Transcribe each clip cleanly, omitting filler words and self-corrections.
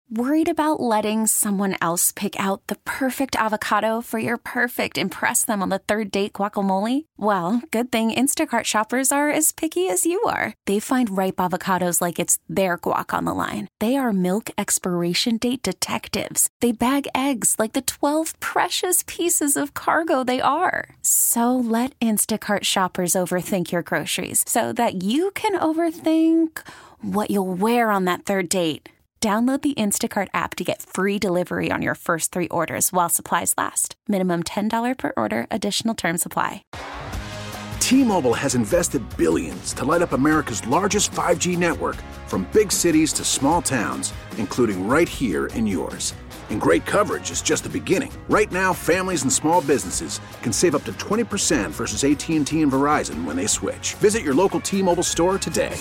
Worried about letting someone else pick out the perfect avocado for your perfect impress them on the third date guacamole? Well, good thing Instacart shoppers are as picky as you are. They find ripe avocados like it's their guac on the line. They are milk expiration date detectives. They bag eggs like the 12 precious pieces of cargo they are. So let Instacart shoppers overthink your groceries so that you can overthink what you'll wear on that third date. Download the Instacart app to get free delivery on your first 3 orders while supplies last. Minimum $10 per order. Additional terms apply. T-Mobile has invested billions to light up America's largest 5G network, from big cities to small towns, including right here in yours. And great coverage is just the beginning. Right now, families and small businesses can save up to 20% versus AT&T and Verizon when they switch. Visit your local T-Mobile store today.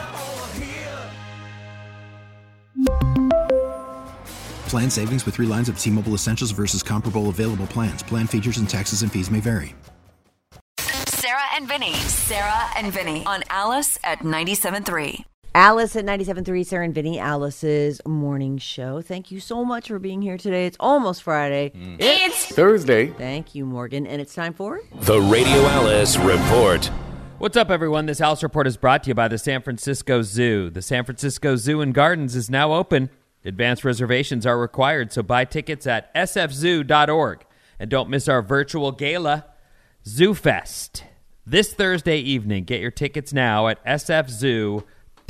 Plan savings with 3 lines of T-Mobile Essentials versus comparable available plans. Plan features and taxes and fees may vary. Sarah and Vinny on Alice at 97.3. Alice at 97.3, Sarah and Vinny, Alice's morning show. Thank you so much for being here today. It's almost Friday. It's Thursday. Thank you, Morgan. And it's time for The Radio Alice Report. What's up, everyone? This Alice Report is brought to you by the San Francisco Zoo. The San Francisco Zoo and Gardens is now open. Advanced reservations are required, so buy tickets at sfzoo.org. And don't miss our virtual gala, Zoo Fest, this Thursday evening. Get your tickets now at sfzoo.org.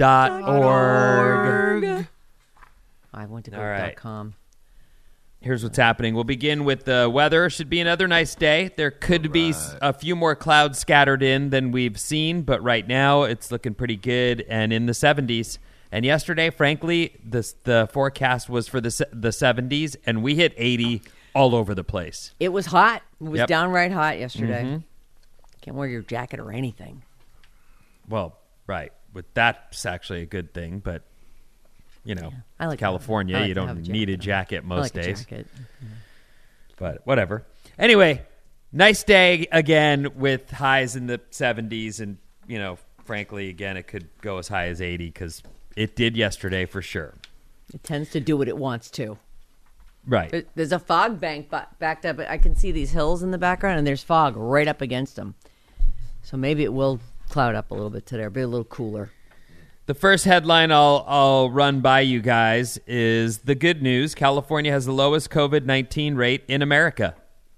I want to go Right. .com. Here's what's happening. We'll begin with the weather. Should be another nice day. There could be a few more clouds scattered in than we've seen, but right now it's looking pretty good and in the 70s. And yesterday, frankly, the forecast was for the 70s, and we hit 80 all over the place. It was hot. It was Yep. downright hot yesterday. Can't wear your jacket or anything. Well, right. That's actually a good thing, but, you know, I like California, I like you to have don't a need a jacket. jacket most I like days. A jacket. But whatever. Anyway, nice day again with highs in the 70s. And, you know, frankly, again, it could go as high as 80 because it did yesterday for sure. It tends to do what it wants to. Right. There's a fog bank backed up. I can see these hills in the background, and there's fog right up against them. So maybe it will cloud up a little bit today, or be a little cooler. The first headline I'll run by you guys is the good news. California has the lowest COVID-19 rate in America.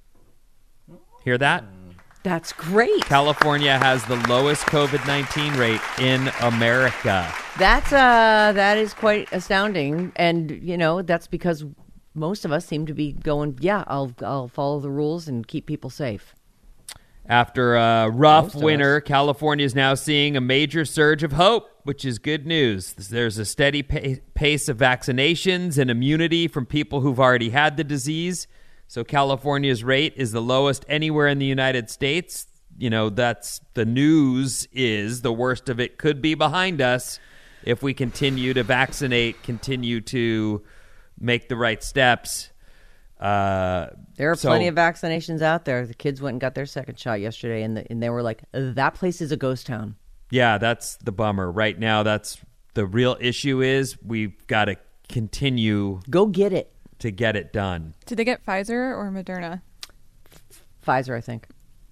Hear that? That's great. California has the lowest COVID-19 rate in America. That is quite astounding, and you know that's because most of us seem to be going, yeah, I'll follow the rules and keep people safe. After a rough winter, California is now seeing a major surge of hope, which is good news. There's a steady pace of vaccinations and immunity from people who've already had the disease. So California's rate is the lowest anywhere in the United States. You know, that's the news is the worst of it could be behind us if we continue to vaccinate, continue to make the right steps. There are plenty of vaccinations out there. The kids went and got their second shot yesterday, and they were like, that place is a ghost town. Yeah, that's the bummer. Right now, that's the real issue is we've got to continue. Go get it. To get it done. Did they get Pfizer or Moderna? Pfizer, I think.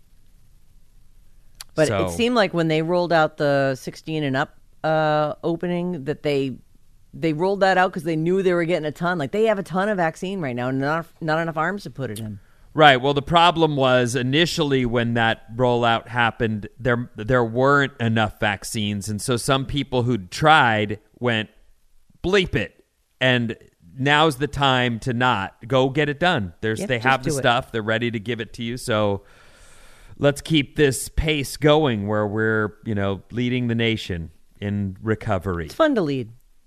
But it seemed like when they rolled out the 16 and up opening that they rolled that out because they knew they were getting a ton. Like they have a ton of vaccine right now and not enough arms to put it in. Right. Well, the problem was initially when that rollout happened, there weren't enough vaccines. And so some people who'd tried went, bleep it. And now's the time to not go get it done. They have the stuff. They're ready to give it to you. So let's keep this pace going where we're, leading the nation in recovery. It's fun to lead.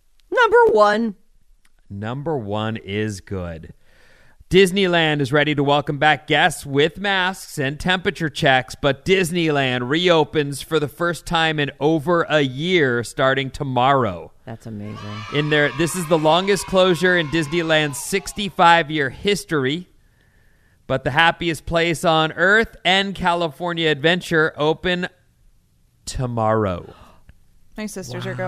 Number one is good. Disneyland is ready to welcome back guests with masks and temperature checks, but Disneyland reopens for the first time in over a year starting tomorrow. That's amazing. This is the longest closure in Disneyland's 65-year history, but the happiest place on Earth and California Adventure open tomorrow. My sisters are going.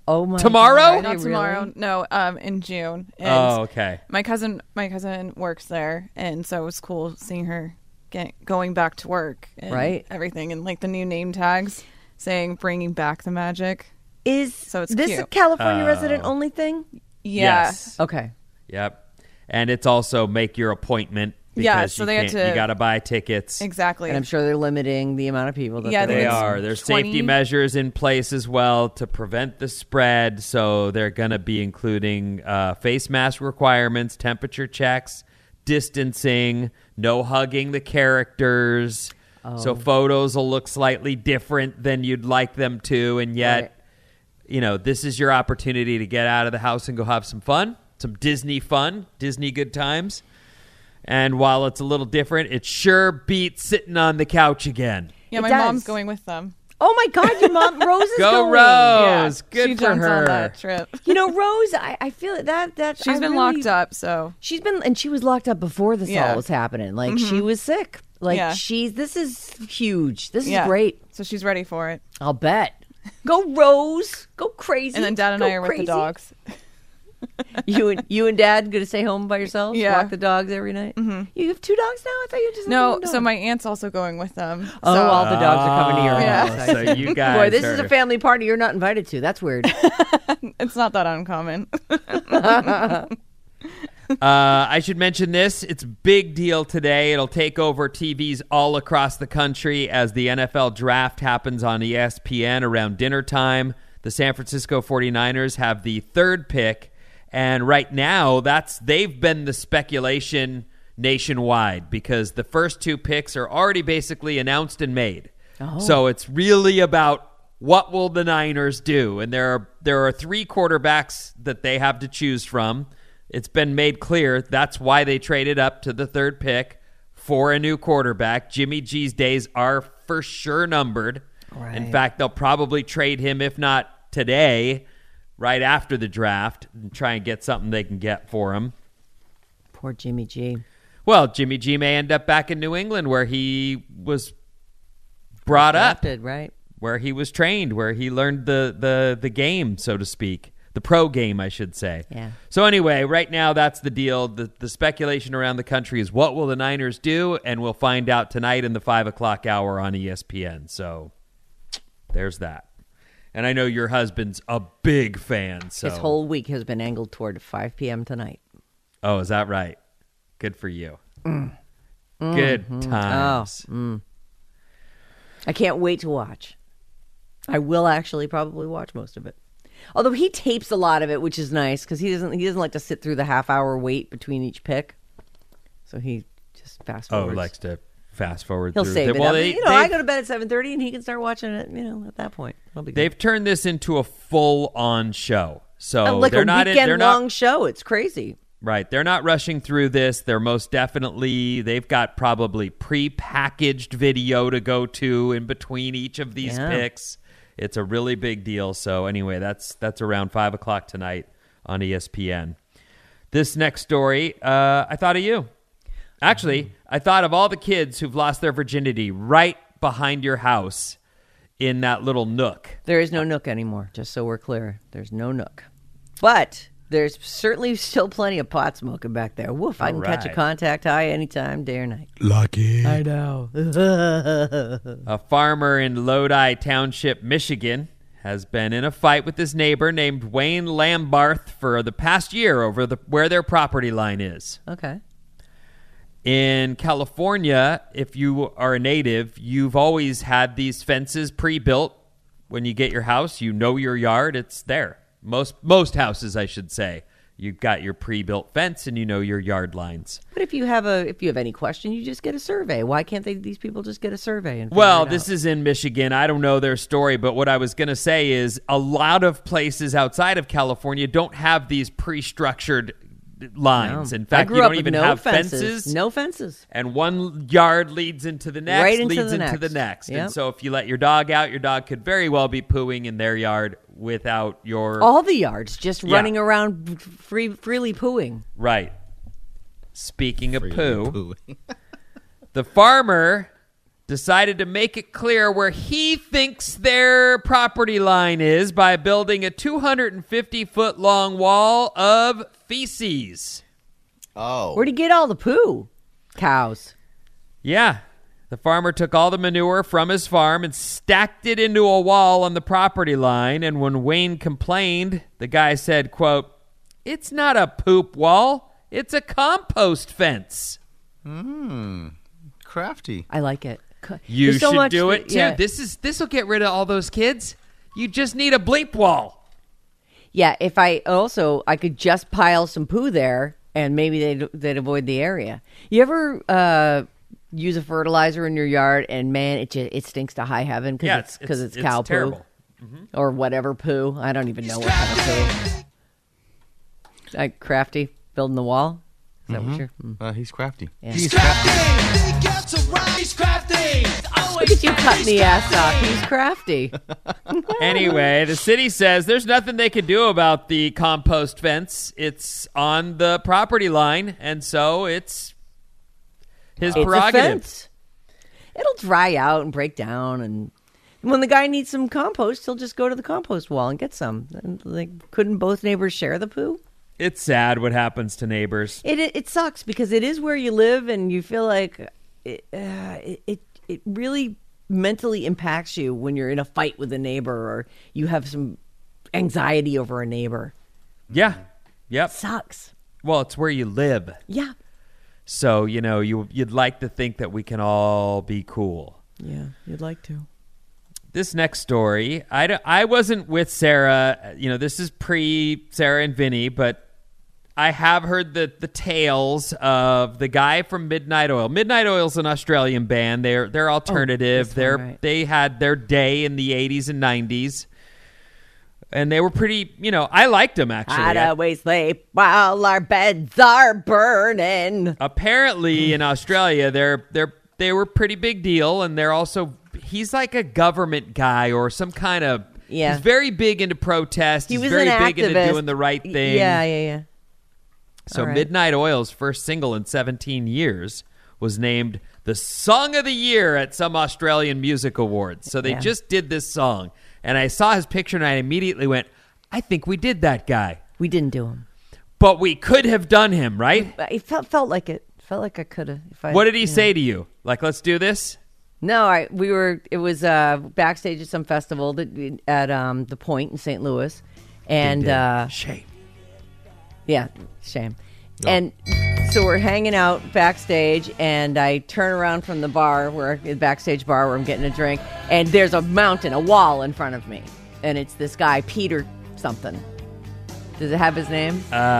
Oh my Tomorrow? God, Not really? tomorrow. No, in June. And Oh, okay. My cousin works there, and so it was cool seeing her going back to work and Right. everything, and like the new name tags saying bringing back the magic. So it's this cute. a California resident only thing? Yeah. Yes. Okay. Yep. And it's also make your appointment. Because Yeah, so they had to- you got to buy tickets. Exactly. And I'm sure they're limiting the amount of people that Yeah, They it's are. There's 20 safety measures in place as well to prevent the spread. So they're going to be including face mask requirements, temperature checks, distancing, no hugging the characters. So photos will look slightly different than you'd like them to. And yet, this is your opportunity to get out of the house and go have some fun, some Disney fun, Disney good times. And while it's a little different, it sure beats sitting on the couch again. Yeah, It my does. mom's going with them. Oh my God, your mom, Rose is Go going. Rose! Yeah, Good she for jumps her. on that trip. You know, Rose, I feel that She's been locked up, so And she was locked up before this all was happening. Like she was sick. Like Yeah. this is huge. This yeah. is great. So she's ready for it. I'll bet. Go Rose. Go crazy. And then Dad and Go I are with crazy. the dogs. You and Dad gonna stay home by yourselves? Yeah. Walk the dogs every night? Mm-hmm. You have 2 dogs now? I thought you just had No, one dog. so my aunt's also going with them. Oh, so all the dogs are coming to your Yeah. house. So you guys Boy, this are, is a family party you're not invited to. That's weird. it's not that uncommon. I should mention this. It's a big deal today. It'll take over TVs all across the country as the NFL draft happens on ESPN around dinner time. The San Francisco 49ers have the 3rd pick. And right now, they've been the speculation nationwide because the first 2 picks are already basically announced and made. Oh. So it's really about what will the Niners do. And there are 3 quarterbacks that they have to choose from. It's been made clear that's why they traded up to the 3rd pick for a new quarterback. Jimmy G's days are for sure numbered. Right. In fact, they'll probably trade him, if not today, right after the draft, and try and get something they can get for him. Poor Jimmy G. Well, Jimmy G may end up back in New England where he was brought up, right? Where he was trained, where he learned the game, so to speak. The pro game, I should say. Yeah. So anyway, right now that's the deal. The speculation around the country is what will the Niners do, and we'll find out tonight in the 5 o'clock hour on ESPN. So there's that. And I know your husband's a big fan. So His whole week has been angled toward 5 p.m. tonight. Oh, is that right? Good for you. Good times. I can't wait to watch. I will actually probably watch most of it. Although he tapes a lot of it, which is nice because he doesn't like to sit through the half-hour wait between each pick. So he just fast forwards. Oh, likes to fast forward. He'll through. save it. Well, I go to bed at 7:30 and he can start watching it. At that point, it'll be good. They've turned this into a full-on show. So like they're a not weekend-long show. It's crazy. Right. They're not rushing through this. They're most definitely, they've got probably pre-packaged video to go to in between each of these picks. It's a really big deal. So anyway, that's around 5 o'clock tonight on ESPN. This next story, I thought of you. Actually, I thought of all the kids who've lost their virginity right behind your house in that little nook. There is no nook anymore, just so we're clear. There's no nook. But there's certainly still plenty of pot smoking back there. Woof, I can catch a contact high anytime, day or night. Lucky. I know. A farmer in Lodi Township, Michigan, has been in a fight with his neighbor named Wayne Lambarth for the past year over where their property line is. Okay. In California, if you are a native, you've always had these fences pre-built. When you get your house, you know your yard, it's there. Most houses, I should say. You've got your pre-built fence and you know your yard lines. But if you have any question, you just get a survey. Why can't these people just get a survey? And This is in Michigan. I don't know their story, but what I was going to say is a lot of places outside of California don't have these pre-structured lines. No. In fact, you don't even have fences. No fences. And one yard leads into the next, Right into leads the into the next. next. Yep. And so if you let your dog out, your dog could very well be pooing in their yard without your... All the yards just running around freely pooing. Right. Speaking of poo, the farmer decided to make it clear where he thinks their property line is by building a 250-foot-long wall of feces. Oh. Where'd he get all the poo? Cows. Yeah. The farmer took all the manure from his farm and stacked it into a wall on the property line. And when Wayne complained, the guy said, quote, "It's not a poop wall. It's a compost fence." Crafty. I like it. You There's so should much do that- it, too. yeah. This will get rid of all those kids. You just need a bleep wall. Yeah, if I could just pile some poo there, and maybe they'd avoid the area. You ever use a fertilizer in your yard, and man, it stinks to high heaven because it's cow poo terrible. or whatever poo. I don't even know what kind of poo. Like Crafty building the wall. Is that what you're? He's crafty. Yeah. He's crafty. Look at you cutting the ass off. He's crafty. Anyway, the city says there's nothing they can do about the compost fence. It's on the property line, and so it's his It's a prerogative. fence. It'll dry out and break down, and when the guy needs some compost, he'll just go to the compost wall and get some. And, like, couldn't both neighbors share the poo? It's sad what happens to neighbors. It sucks because it is where you live, and you feel like it really mentally impacts you when you're in a fight with a neighbor or you have some anxiety over a neighbor. Yeah. Yep. Sucks. Well, it's where you live. Yeah. So, you'd like to think that we can all be cool. Yeah, you'd like to. This next story, I wasn't with Sarah. This is pre-Sarah and Vinny, but I have heard the tales of the guy from Midnight Oil. Midnight Oil's an Australian band. They're alternative. They had their day in the 80s and 90s. And they were pretty, I liked them, actually. I'd always sleep while our beds are burning. Apparently, in Australia, they were pretty big deal, and they're also, he's like a government guy or some kind of, he's very big into protest. He was very an big into activist. doing the right thing. Yeah. So All right. Midnight Oil's first single in 17 years was named the Song of the Year at some Australian music awards. So they just did this song. And I saw his picture and I immediately went, I think we did that guy. We didn't do him. But we could have done him, right? It felt like it. Felt like I could have. What did he say to you? Like, let's do this? No, it was backstage at some festival at the Point in St. Louis. And shame. Yeah, shame. Oh. And so we're hanging out backstage, and I turn around from the backstage bar where I'm getting a drink, and there's a wall in front of me. And it's this guy, Peter something. Does it have his name?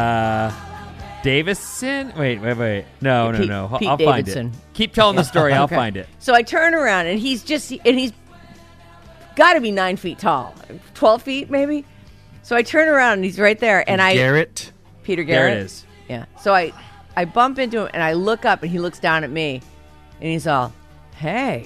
Davison? Wait. No. Pete I'll Davidson. find it. Keep telling the story. I'll find it. So I turn around, and he's got to be 9 feet tall. 12 feet, maybe? So I turn around, and he's right there. And Peter Garrett. There it is. Yeah. So I bump into him, and I look up, and he looks down at me, and he's all, "Hey."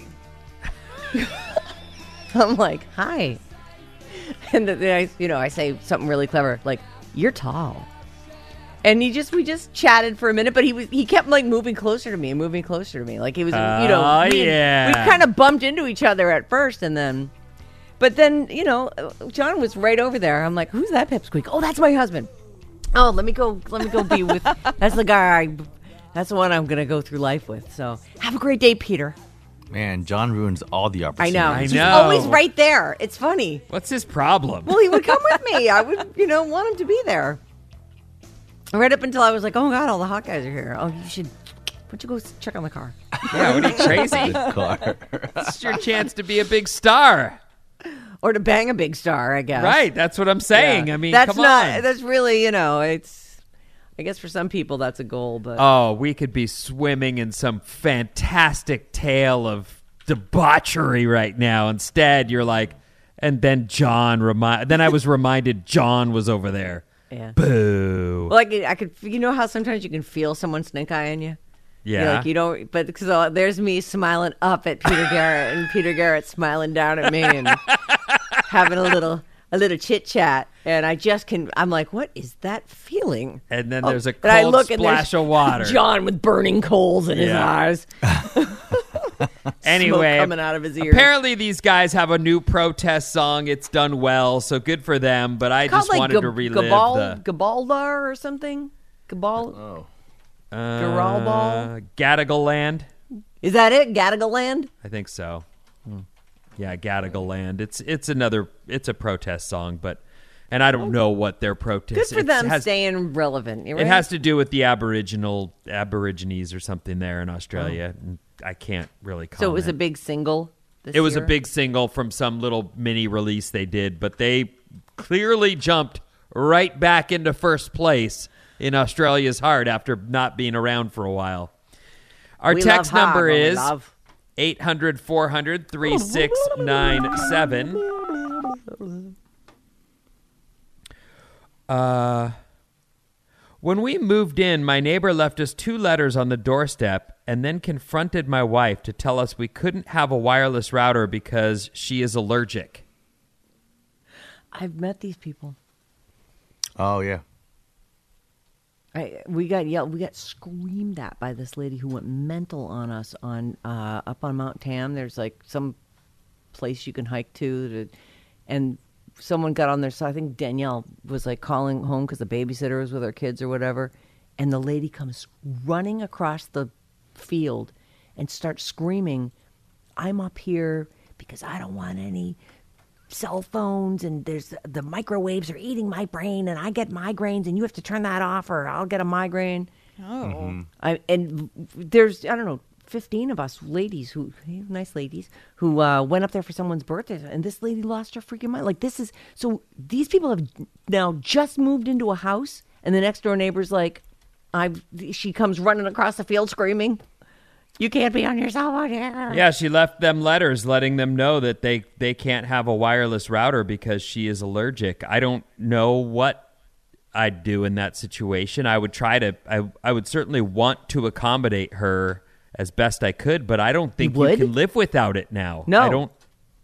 I'm like, "Hi." And then I say something really clever, like, "You're tall." And we just chatted for a minute, but he kept like moving closer to me. Like he was, we kind of bumped into each other at first, but then John was right over there. I'm like, "Who's that pipsqueak?" "Oh, that's my husband." "Oh, let me go be with, that's the guy, that's the one I'm going to go through life with." So have a great day, Peter. Man, John ruins all the opportunities. I know. He's always right there. It's funny. What's his problem? Well, he would come with me. I would, want him to be there. Right up until I was like, "Oh, God, all the hot guys are here. Oh, why don't you go check on the car?" Yeah, what are you, crazy? The car. It's your chance to be a big star. Or to bang a big star, I guess. Right, that's what I'm saying. Yeah. I mean, that's come not, on. That's really, it's, I guess for some people that's a goal, but. Oh, we could be swimming in some fantastic tale of debauchery right now. Instead, you're like, and then then I was reminded John was over there. Yeah. Boo. Well, I could, how sometimes you can feel someone snake eyeing you? Yeah. But because there's me smiling up at Peter Garrett and Peter Garrett smiling down at me and having a little chit chat. And I'm like, what is that feeling? And then there's a and I cold look and splash of water. John with burning coals in his eyes. Anyway, coming out of his ears. Apparently these guys have a new protest song. It's done well, so good for them. But I just wanted to relive Gabaldar or something. Gabal. Garalball. Gadigal-land. Is that it? Gadigal-land? I think so. Yeah, Gadigal-land. It's a protest song, and I don't know what their protest. Good for them staying relevant. Right? It has to do with the Aborigines or something there in Australia. And I can't really comment. So it was a big single. It was a big single from some little mini release they did, but they clearly jumped right back into first place in Australia's heart after not being around for a while. Our text number is 800-400-3697. When we moved in, my neighbor left us 2 letters on the doorstep and then confronted my wife to tell us we couldn't have a wireless router because she is allergic. I've met these people. Oh, yeah. We got screamed at by this lady who went mental on us up on Mount Tam. There's like some place you can hike to, and someone got on there. So I think Danielle was like calling home because the babysitter was with her kids or whatever, and the lady comes running across the field and starts screaming, "I'm up here because I don't want any cell phones, and there's the microwaves are eating my brain, and I get migraines, and you have to turn that off or I'll get a migraine." Oh. And there's, I don't know, 15 of us ladies nice ladies who went up there for someone's birthday, and this lady lost her freaking mind. Like, so these people have now just moved into a house, and the next door neighbor's like, she comes running across the field screaming, "You can't be on your cell phone here." Yeah, she left them letters letting them know that they can't have a wireless router because she is allergic. I don't know what I'd do in that situation. I would I would certainly want to accommodate her as best I could, but I don't think you can live without it now. No. I don't,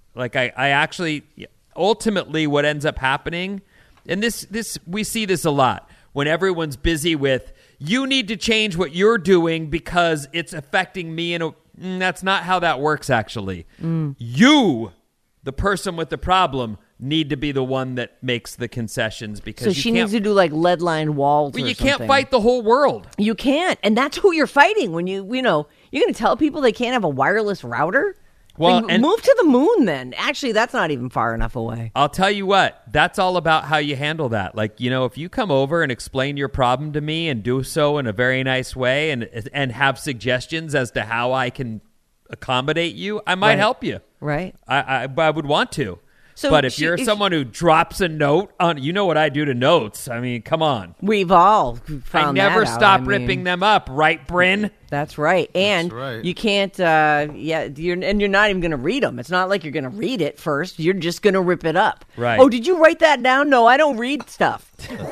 I actually, ultimately what ends up happening, and this we see this a lot, when everyone's busy with, you need to change what you're doing because it's affecting me. That's not how that works, actually. You, the person with the problem, need to be the one that makes the concessions because so she needs to do like lead-lined walls. Well, or you something. can't fight the whole world. You can't, and that's who you're fighting when you're going to tell people they can't have a wireless router. Well, and move to the moon then. Actually, that's not even far enough away. I'll tell you what, that's all about how you handle that. Like, if you come over and explain your problem to me and do so in a very nice way and have suggestions as to how I can accommodate you, I might help you. Right. I would want to. So but if you're someone who drops a note on, you know what I do to notes. I mean, come on. We've all found I never that out. stop ripping them up, right, Bryn? That's right. And you can't, you're not even going to read them. It's not like you're going to read it first. You're just going to rip it up. Right. Oh, did you write that down? No, I don't read stuff.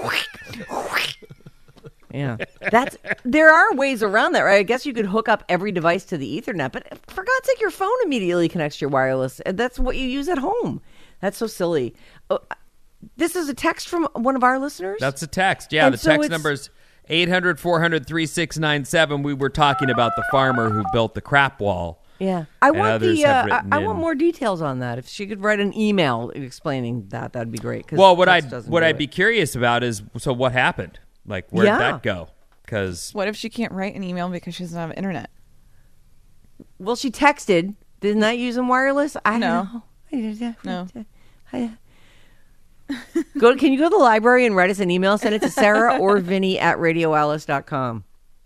Yeah. There are ways around that, right? I guess you could hook up every device to the Ethernet, but for God's sake, your phone immediately connects to your wireless. And that's what you use at home. That's so silly. This is a text from one of our listeners? That's a text. Yeah, and the text number is 800-400-3697. We were talking about the farmer who built the crap wall. Yeah. I want more details on that. If she could write an email explaining that, that'd be great. Well, what I'd be curious about is, so what happened? Like, where'd that go? Because what if she can't write an email because she doesn't have internet? Well, she texted. Didn't that use wireless? I don't know. No. Can you go to the library and write us an email? Send it to Sarah or Vinny at radioalice.com.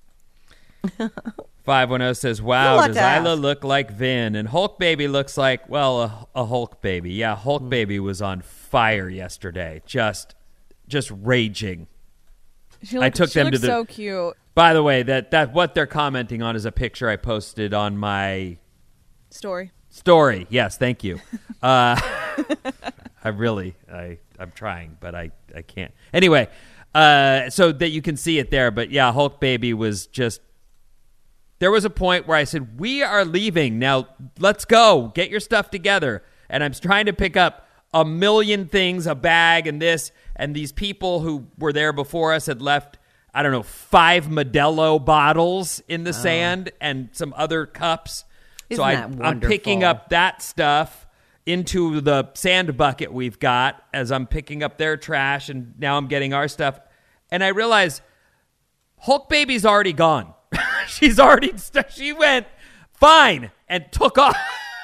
510 says, wow, does Isla look like Vin? And Hulk Baby looks like, well, a Hulk Baby. Yeah, Hulk Baby was on fire yesterday. Just raging. She looks so cute. By the way, that what they're commenting on is a picture I posted on my story. Yes, thank you. I'm trying, but I can't. Anyway, so that you can see it there. But yeah, Hulk Baby was just, there was a point where I said, we are leaving. Now let's go. Get your stuff together. And I'm trying to pick up a million things, a bag and this. And these people who were there before us had left, 5 Modelo bottles in the sand and some other cups. Isn't So that I'm picking wonderful? up that stuff into the sand bucket we've got as I'm picking up their trash, and now I'm getting our stuff. And I realize Hulk Baby's already gone. She went fine and took off.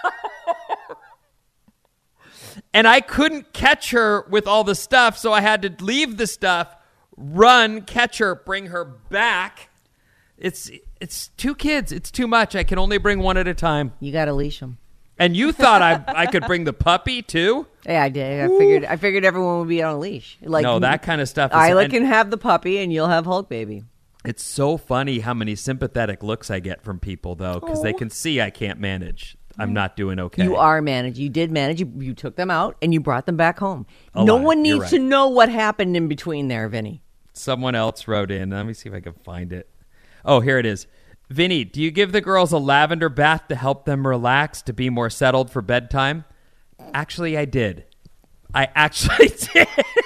And I couldn't catch her with all the stuff, so I had to leave the stuff, run, catch her, bring her back. It's 2 kids. It's too much. I can only bring one at a time. You got to leash them. And you thought I could bring the puppy too? Yeah, I did. I figured everyone would be on a leash. Like, no, that kind of stuff. Isla can have the puppy, and you'll have Hulk Baby. It's so funny how many sympathetic looks I get from people, though, because they can see I can't manage. I'm not doing okay. You are managed. You did manage. You took them out, and you brought them back home. Alive. No one You're needs to know what happened in between there, Vinny. Someone else wrote in. Let me see if I can find it. Oh, here it is. Vinny, do you give the girls a lavender bath to help them relax, to be more settled for bedtime? Actually, I did. I actually did.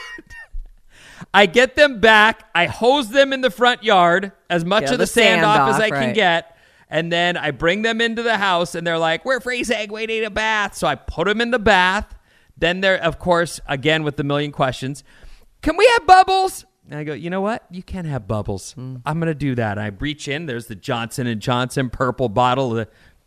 I get them back. I hose them in the front yard, as much of the sand off as I can get. And then I bring them into the house, and they're like, we're freezing. We need a bath. So I put them in the bath. Then they're, of course, again with the million questions, can we have bubbles? And I go, you know what? You can have bubbles. I'm going to do that. I reach in. There's the Johnson & Johnson purple bottle.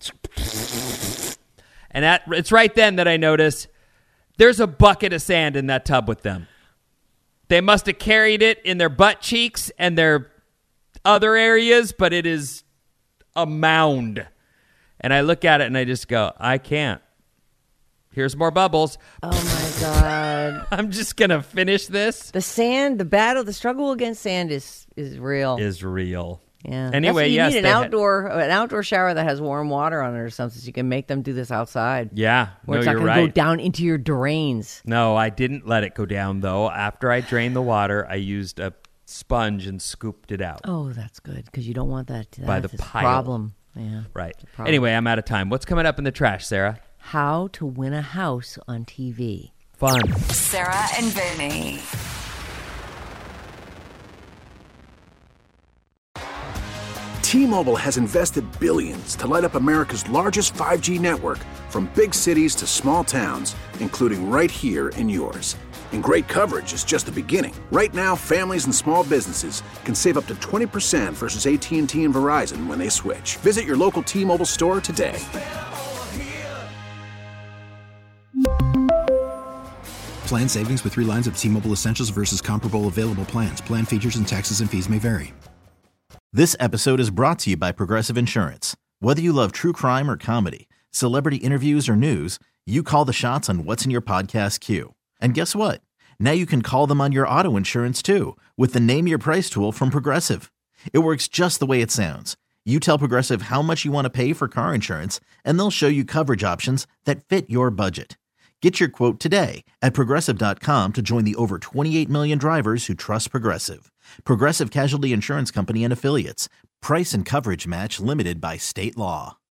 And it's right then that I notice there's a bucket of sand in that tub with them. They must have carried it in their butt cheeks and their other areas, but it is a mound. And I look at it and I just go, I can't. Here's more bubbles. Oh, my God. I'm just going to finish this. The sand, the struggle against sand is real. Is real. Yeah. Anyway, you need an outdoor shower that has warm water on it or something, so you can make them do this outside. Yeah. Where No, it's not you're going to right. go down into your drains. No, I didn't let it go down, though. After I drained the water, I used a sponge and scooped it out. Oh, that's good, because you don't want that. By the that's a pile. problem. Yeah. Right. Anyway, I'm out of time. What's coming up in the trash, Sarah? How to Win a House on TV. Fun. Sarah and Vinny. T-Mobile has invested billions to light up America's largest 5G network, from big cities to small towns, including right here in yours. And great coverage is just the beginning. Right now, families and small businesses can save up to 20% versus AT&T and Verizon when they switch. Visit your local T-Mobile store today. Plan savings with 3 lines of T-Mobile Essentials versus comparable available plans. Plan features and taxes and fees may vary. This episode is brought to you by Progressive Insurance. Whether you love true crime or comedy, celebrity interviews or news, you call the shots on what's in your podcast queue. And guess what? Now you can call them on your auto insurance too, with the Name Your Price tool from Progressive. It works just the way it sounds. You tell Progressive how much you want to pay for car insurance, and they'll show you coverage options that fit your budget. Get your quote today at Progressive.com to join the over 28 million drivers who trust Progressive. Progressive Casualty Insurance Company and Affiliates. Price and coverage match limited by state law.